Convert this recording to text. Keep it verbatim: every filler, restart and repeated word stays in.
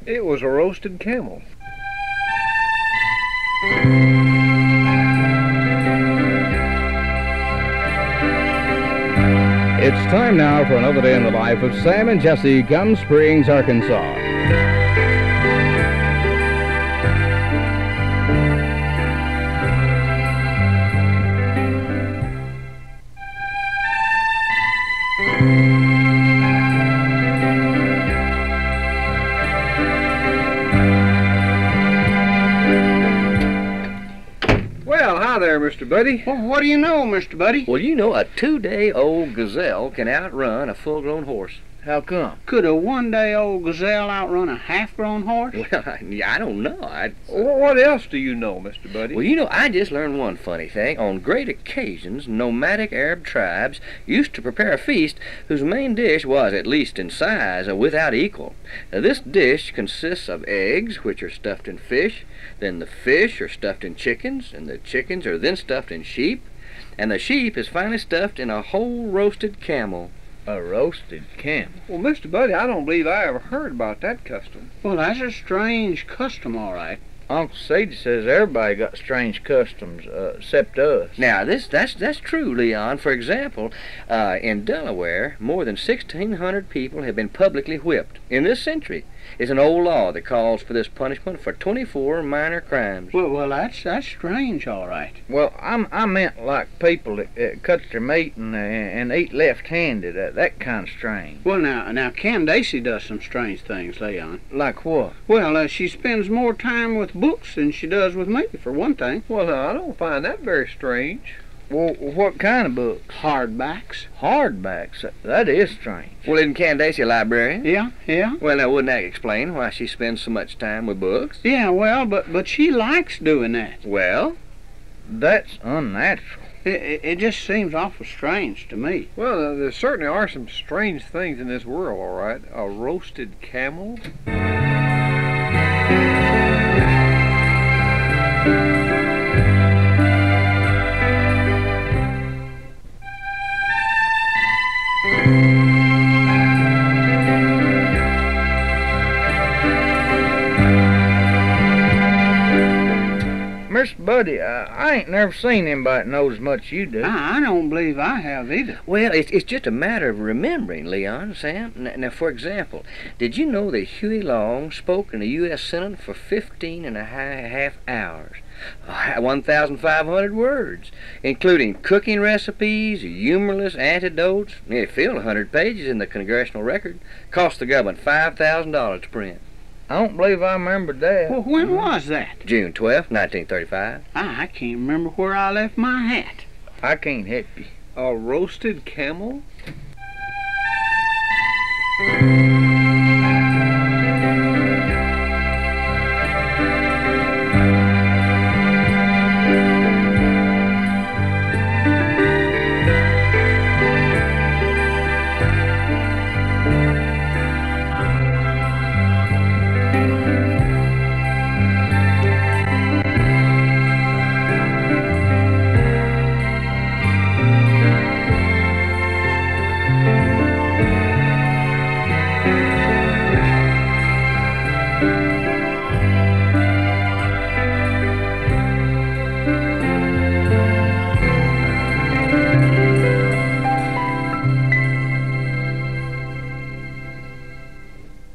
It was a roasted camel. It's time now for another day in the life of Sam and Jesse, Gum Springs, Arkansas. Well, hi there, Mister Buddy. Well, what do you know, Mister Buddy? Well, you know, a two-day-old gazelle can outrun a full-grown horse. How come? Could a one-day-old gazelle outrun a half-grown horse? Well, I, I don't know. I, Well, what else do you know, Mister Buddy? well, you know, I just learned one funny thing. On great occasions, nomadic Arab tribes used to prepare a feast whose main dish was, at least in size, without equal. Now, this dish consists of eggs, which are stuffed in fish. Then the fish are stuffed in chickens, and the chickens are then stuffed in sheep. And the sheep is finally stuffed in a whole roasted camel. A roasted camel? Well, Mister Buddy, I don't believe I ever heard about that custom. Well, that's a strange custom, all right. Uncle Sadie says everybody got strange customs, uh, except us. Now, this that's that's true, Leon. For example, uh, in Delaware, more than sixteen hundred people have been publicly whipped. In this century, is an old law that calls for this punishment for twenty-four minor crimes. Well, well, that's that's strange, all right. Well, I'm, I meant like people that uh, cut their meat and, uh, and eat left-handed. Uh, that kind of strange. Well, now, now, Candace does some strange things, Leon. Like what? Well, uh, she spends more time with books than she does with me, for one thing. Well, now, I don't find that very strange. Well, what kind of books? Hardbacks. Hardbacks. That is strange. Well, isn't Candace a librarian? Yeah, yeah. Well, now, wouldn't that explain why she spends so much time with books? Yeah, well, but but she likes doing that. Well, That's unnatural. It, it, it just seems awful strange to me. Well, uh, there certainly are some strange things in this world, all right. A roasted camel? Mister Buddy, uh, I ain't never seen anybody that knows as much as you do. I, I don't believe I have either. well, it's it's just a matter of remembering, Leon, Sam. Now, now, for example, did you know that Huey Long spoke in the U S Senate for fifteen and a half hours? Uh, one thousand five hundred words, including cooking recipes, humorless anecdotes. It filled one hundred pages in the Congressional Record. Cost the government five thousand dollars to print. I don't believe I remembered that. Well, when was that? June twelfth, nineteen thirty-five. I, I can't remember where I left my hat. I can't help you. A roasted camel?